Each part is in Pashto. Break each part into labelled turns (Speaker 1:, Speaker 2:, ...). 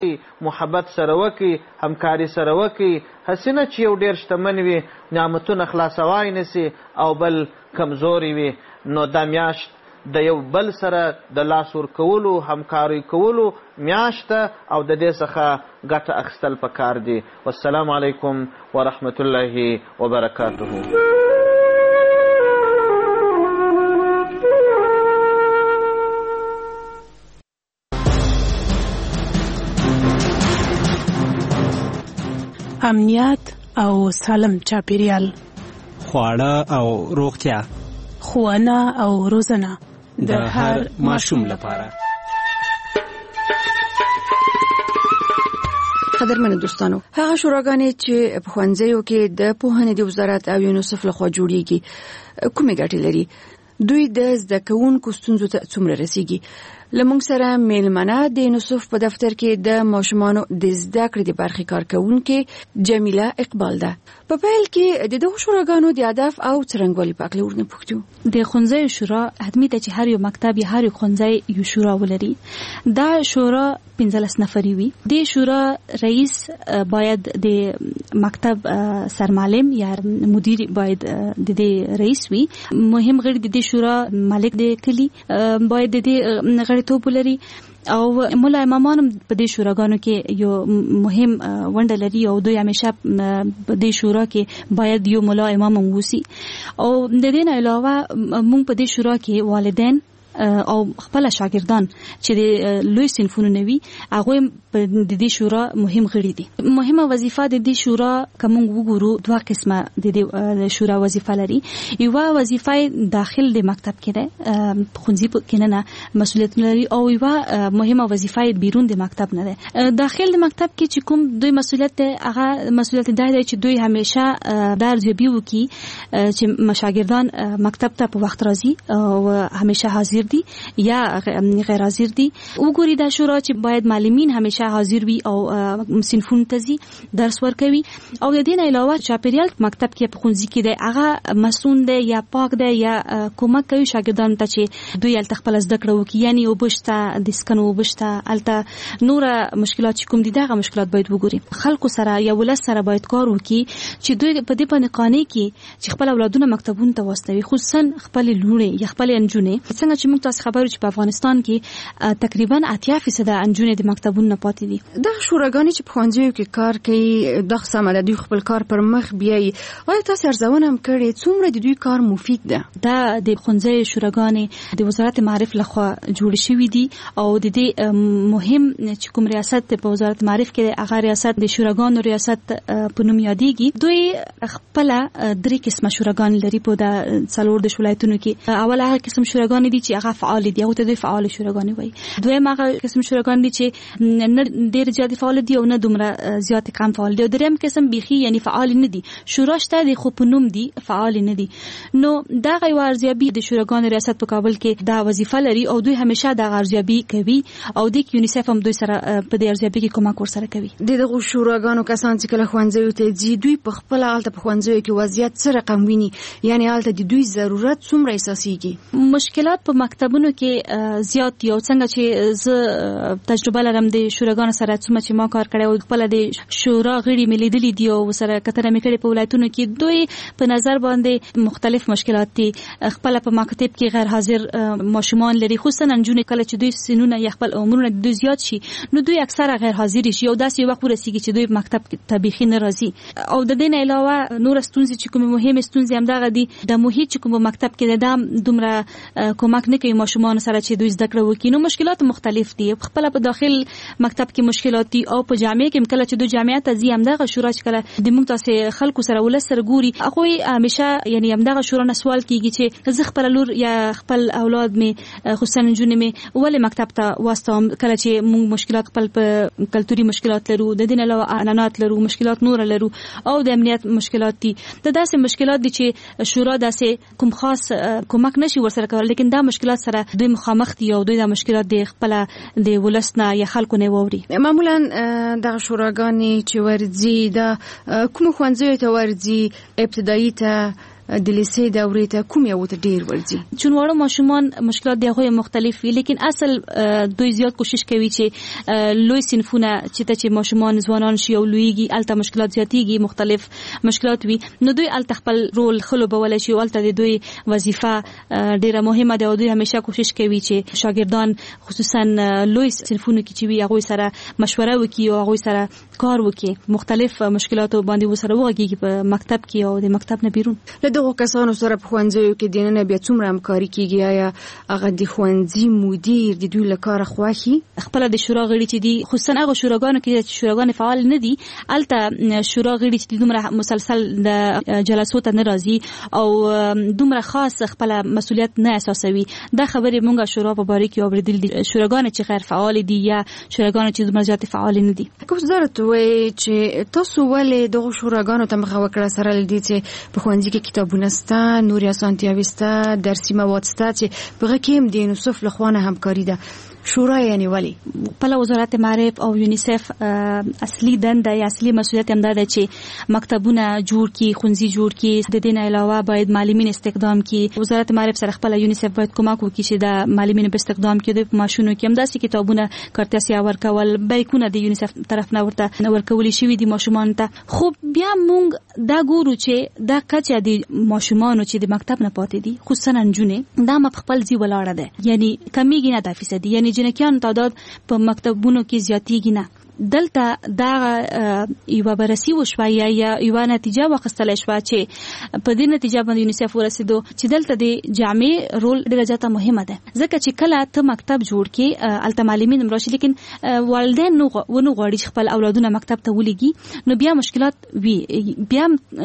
Speaker 1: محبت سره وکړي، همکاري سره وکړي. هسې نه چې یو ډېر شتمن وي نعمتونه خلاصوای نسي او بل کمزوري وي. نو دا میاشت د یو بل سره د لاس ورکولو همکاري کولو میاشت ده او د دې څخه ګټه اخیستل پکار دي. والسلام علیکم ورحمة الله وبرکاته.
Speaker 2: امنیت او سالم چاپیریال،
Speaker 3: خواړه او روغتیا،
Speaker 2: ښوونه او روزنه
Speaker 3: د هر ماشوم لپاره.
Speaker 4: قدرمنو دوستانو، هغه شوراګانې چې په ښوونځیو کې د پوهنې د وزارت او یونیسف لخوا جوړیږي کومې ګټې لري؟ دوی د زده کوونکو ستونزو ته څومره رسیږي؟ لمونږ سره میلمنه د یونیسف په دفتر کې د ماشومانو د زده کړې د برخې کارکونکې جمیله اقبال ده. په پیل کې د دغو شوراګانو د هدف او څرنګوالي په اړه ورنه پوښتو.
Speaker 5: د ښوونځیو شورا حتمي ده چې هر یو مکتب یا هر یو ښوونځی یو شورا ولري. دا شورا 15 نفري وي. د شورا رئیس باید د مکتب سرمعلم یا مدیر باید د دې رئیس وي. مهم غړي د دې شورا مالک د کلی باید د دې غړي توپ لري او مولا امامان په دې شوراګانو کې یو مهم ونډه لري او دوی همیشه په دې شورا کې باید یو مولا امام ووسی. او د دې نه علاوه موږ په دې شورا کې والدین او خپل شاګردان چې د لوی صنفونو نوي هغه د دې شورا مهم غړي دي. مهمه وظیفه د دې شورا کوم وګورو دوه قسمه د دې شورا وظیفه لري. یو وظیفه داخل د مکتب کې ده، ښوونځي کې نه مسؤلیت لري، او یو مهمه وظیفه بیرون د مکتب نه ده. داخل د مکتب کې چې کوم دوی مسؤلیت هغه مسؤلیت دی چې دوی همیشه درجبي وکي چې شاګردان مکتب ته په وخت راځي او همیشه حاضر دي یا غیر حاضر دي. وګوري دا شورا چې باید معلمین همیشه حاضر وي او صنفونو ته ځي درس ورکوي. او د دې نه علاوه چاپیریال مکتب کې په ښوونځي کې دی هغه مسون دی یا پاک دی یا کومک کوي شاګردانو ته چې دوی هلته خپل زده کړه وکړي. یعنی وبشته د سکنو وبشته هلته نور مشکلات چې کوم دي دغه مشکلات باید وګوري. خلکو سره یا ولس سره باید کار وکړي چې دوی په دې باندې قانع کړي چې خپل اولادونه مکتبونو ته واستوي، خصوصا خپل لونې یا خپل انجونې. څنګه چې موږ تاسو خبرو چې په افغانستان کې تقریبا 80% انجونې د مکتبونو پاتې دي.
Speaker 4: دا شوراګانې چې په ښوونځیو کې کار کوي د سمه ده، دوی خپل کار پر مخ بیایي. آیا تاسو ارزونه هم کړې څومره د دوی کار مفید ده؟
Speaker 5: دا د ښوونځي شوراګانې د وزارت معارف لخوا جوړ شوې دي او د دې مهم چې کوم ریاست په وزارت معارف کې هغه ریاست د شوراګانو ریاست په نوم یادېږي. دوی خپل 3 قسمه شوراګان لري په د څلور د ولایتونو کې. اول هغه قسم شوراګان دي چې هغه فعال دي او ته د فعال شوراګان وایي. دویم هغه قسم شوراګان دي چې نه ډېر زیات فعال دي او نه دومره زیات کم فعال دي. دریم قسم بيخي یعنی فعال نه دي، شورا شته دي خو په نوم دي فعال نه دي. نو دا غي ارزیابي د شوراګان ریاست په کابل کې دا وظیفه لري او دوی همیشه دا ارزیابي کوي او د یونیسف هم دوی سره په دې ارزیابي کې کومک ورسره کوي.
Speaker 4: دغه شوراګانو کسان چې کله ښوونځیو ته ځي دوی په خپل حالت په ښوونځیو کې وضعیت سره رقم ویني، یعنی حالت د دوی ضرورت څومره احساسيږي.
Speaker 5: مشکلات په مکتبونو کې زیات یو څنګه چې زه تجربه لرم د شوراګانو سره څومره چې ما کار کړی او خپل د شورا غړي ملي دي دی او سره کتره مې کړې په ولایتونو کې دوی په نظر باندې مختلف مشکلات دي. خپل په مکتب کې غیر حاضر ماشومان لري، خصوصا انجونې کله چې دوی سنونه یا خپل عمرونه دوی زیات شي نو دوی اکثره غیر حاضر شي او داسې وخت ورسیږي چې دوی مکتب طبيخي نه راځي. او د دې نه علاوه نور ستونزې چې کومه مهمه ستونزې هم دغه دي د محیط چې کوم مکتب کې د دومره کومک نه کوي ماشومان سره چې دوی زده کړه وکړي. نو مشکلات مختلف دي. خپل په داخل مکتب کې مشکلات دي او په جامعه کې کله چې دوی جامعه ته ځي هم دغه شورا چې کله د موږ تاسو خلکو سره ولس سره ګوري هغه همیشه یعنی هم دغه شورا نه سوال کیږي چې زه خپل لور یا خپل اولاد می خصوصا جنونه می ولې مکتب ته واستوم کله چې موږ مشکلات خپل په کلتوري مشکلات لرو، د دین علاوه اعلانات لرو، مشکلات نور لرو او د امنیت مشکلات دي. د داسې مشکلات دي چې شورا داسې کوم خاص کومک نشي ورسره کول، لیکن دا مشکلات سره دوی مخامخ دي او دوی دا مشکلات د خپل د ولسنا یا خلکو نه ووري.
Speaker 4: معمولا د شوراګانې چې ورځي د کوم ښوونځي ته ورځي ابتدایي ته د لیسې دورې ته کوم یو ته ډیر ورځي؟
Speaker 5: چون وړو ماشومان مشکلات د هغوی مختلف وي، لیکن اصل دوی زیات کوشش کوي چې لوی صنفونه چې ماشومان ځوانان شي او لویږي الته مشکلات زیاتېږي، مختلف مشکلات وي، نو دوی الته خپل رول خلوبولی شي او الته د دوی وظیفه ډیره مهمه ده او دوی همیشه کوشش کوي چې شاګردان خصوصا لوی صنفونو کې چې وي هغوی سره مشوره وکړي او هغوی سره کار وکړي، مختلف مشکلاتو باندې وسره وغږیږي په مکتب کې او د مکتب نه بیرون.
Speaker 4: له دغو کسانو سره په ښوونځیو کې دننه بیا څومره همکاري کیږي؟ آیا هغه د ښوونځي مدیر د دوی له کاره خوښي؟
Speaker 5: خپله د شورا غړي چې دي، خصوصا هغه شوراګانو کې چې شوراګانې فعال نه دي، هلته شورا غړي چې دومره مسلسل د جلسو ته نه راځي او دومره خاص خپله مسؤلیت نه احساسوي. دا خبرې مونږ شورا په باره کې اورېدلي دي، شوراګانې چې غیر فعال دي یا شوراګانې چې دومره زیاتې فعال نه دي.
Speaker 4: کوم ضرورت وایي چې تاسو ولې دغه شوراګانو ته مخه وکړه سره لدی چې په ښوونځي کې کتابونه سته، نورې اسانتیاوې سته، درسي مواد سته چې په هغه کې هم د یونیسف له خوا نه همکاري ده؟ شورا یعنی ولی
Speaker 5: خپل وزارت معارف او یونیسف اصلي دنده یا اصلي مسؤلیت هم ده چې مکتبونه جوړ کړي، ښوونځي جوړ کړي. د دې نه علاوه باید معلمین استخدام کړي. وزارت معارف سره خپل یونیسف باید کومک وکړي چې د معلمینو په استخدام کې د ماشونو کې هم داسې کتابونه کارتسیا ورکول، بیکونه د یونیسف طرف نه ورته ورکول شي دي ماشومان ته. خو بیا مونږ دا ګورو چې دا کچه د ماشومانو چې د مکتب نه پاتې دي، خصوصا نجونې، دا په خپل ځای ولاړه ده، یعنی کمیږي نه 10%، یعنی جنکیان تعداد په مکتبونو کې زیاتېږي نه. دلته دا یو بررسي وشوه یا یو نتیجه واخیستل شوه چې په دې نتیجه باندې یونیسف ورسېدو چې دلته د جامع رول ډېره زیاته مهمه ده، ځکه چې کله ته مکتب جوړ کې الته معلمین هم راشي، لیکن والدین ونه غواړي چې خپل اولادونه مکتب ته ولېږي، نو بیا مشکلات وي. بیا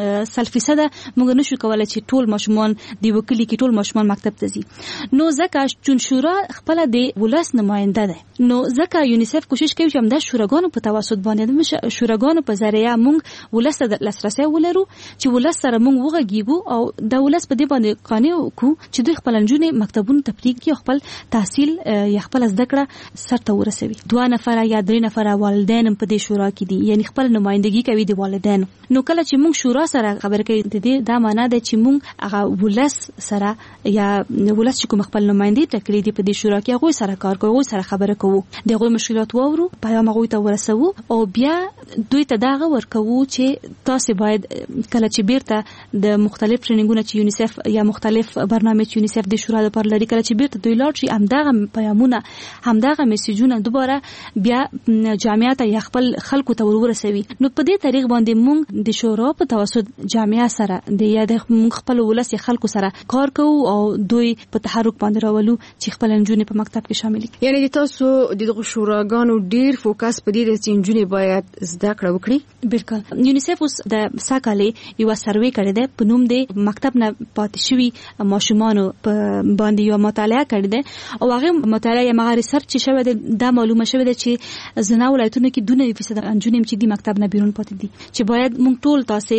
Speaker 5: 100% موږ نشو کولی چې ټول ماشومان د یوه کلي کې ټول ماشومان مکتب ته ځي، نو ځکه چون شورا خپله د ولس نماینده ده، نو ځکه یونیسف کوشش کوي چې همدا شوراګانو په توسط باندې د شوراګانو په ذریعه موږ ولس ته لاسرسی ولرو، چې ولس سره موږ وغږیږو او د ولس په دې باندې قانع وکړو چې دوی خپل نجونې مکتبونو ته پرېږدي او خپل تحصیل یا خپل زده کړه سرته ورسوي. 2 نفره یا 3 نفره والدین په دې شورا کې دي، یعنی خپل نمائندګي کوي د والدینو. نو کله چې موږ شورا سره خبرې کوي، د دې دا معنا ده چې موږ هغه ولس سره یا ولس چې کوم خپل نمائندې ټاکلي دي په دې شورا کې هغوی سره کار کوو، هغوی سره خبرې کوو، د هغوی مشکلات واورو، پیام هغوی ته ورسوو او بیا دوی ته دا ورکوو چې تاسو باید کله چې بیرته د مختلف ټریننګونو چې یونیسف یا مختلف برنامه چې یونیسف د شورا لپاره لري، کله چې بیرته دوی لاړ شي همدغه پیامونه همدغه میسیجونه دوباره بیا جامعیت یا خپل خلکو ته ورسوي. نو په دې طریق باندې موږ د شورا په توسط جامعه سره د یا د خپل ولس خلکو سره کار کوو او دوی په تحرک باندې راولو چې خپل نجونې په مکتب کې شامل کړي.
Speaker 4: یعنی تاسو د شوراګانو ډیر فوکس په دې چې نجونې باید زده کړه وکړي؟
Speaker 5: بالکل. یونیسف اوس د ساکالې یو سروې کړی دی په نوم د مکتب نه پاتې شوي ماشومانو په باندې یو مطالعه کړې ده او هغه مطالعه یا هغه ریسرچ شوی دی، دا معلومه شوی ده چې زنا ولایتونو کې 2% نجونې چې د مکتب نه بیرون پاتې دي، چې باید موږ ټول تاسو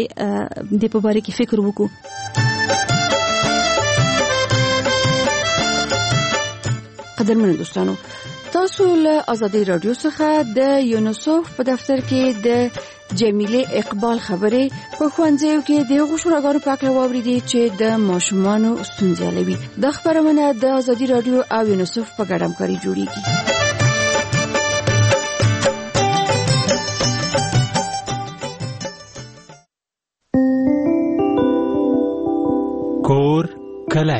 Speaker 5: د په باره کې فکر وکړو.
Speaker 4: قدرمن دوستانو، تاسو له آزادی رادیو څخه د یونیسف په دفتر کې د جمیله اقبال خبرې په ښوونځیو کې د غوښړګانو په اړه واوریدي چې د ماشومانو ستونزې حلوي. د خبرونه د آزادی رادیو او یونیسف په ګډه همکاري جوړیږي.
Speaker 3: کور کلای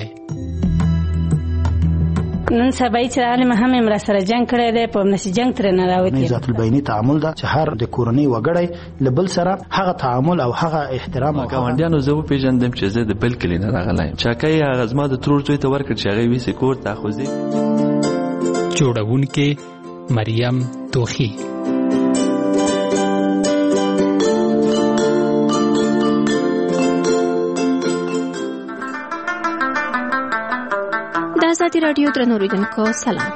Speaker 6: نن سبا چې عالم هم امر سره جنگ کړی دی، په نشي جنگ تر نه راوتی.
Speaker 7: ذات البینی تعامل دا چې هر د کورنۍ وګړی لبل سره هغه تعامل او هغه احترام او
Speaker 8: ګاونډیانو زه پیژندم چې زه د بل کلی نه راغلی چاکای هغه زما د ترور زوی ته ورکړ چې هغه ویسه کور ته خوځي.
Speaker 3: جوړونکې مریم توخی.
Speaker 9: آزادی رادیو درنو اوریدونکو سلام.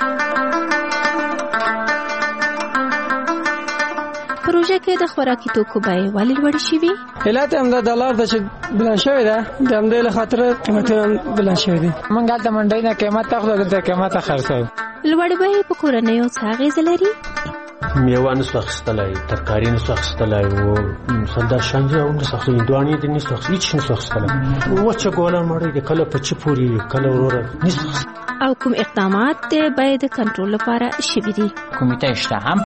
Speaker 9: پروژه کې د خوراکي توکو بیې ولې لوړې شوې؟
Speaker 10: علت هم د ډالر د بلند شوې ده، د همدې له خاطر قیمتونه بلند شوې دي. موږ هلته منډۍ نه قیمت اخلو، دلته قیمت خرڅوو.
Speaker 9: لوړې بیې په کورنیو څه اغېزه لري؟
Speaker 11: میوه نسو اخیستلای، ترکاری نسو اخیستلای و مثلا شانجه هم نسو اخیستلای، هندوانې دې نسو اخیستلای، هیڅ نسو اخیستلای. وچه ګوله مړۍ د کله په چه پورې کله وروره نسو اخیستلای.
Speaker 9: او کوم اقدامات باید د کنټرول لپاره شوي دي؟
Speaker 12: کمیته شته هم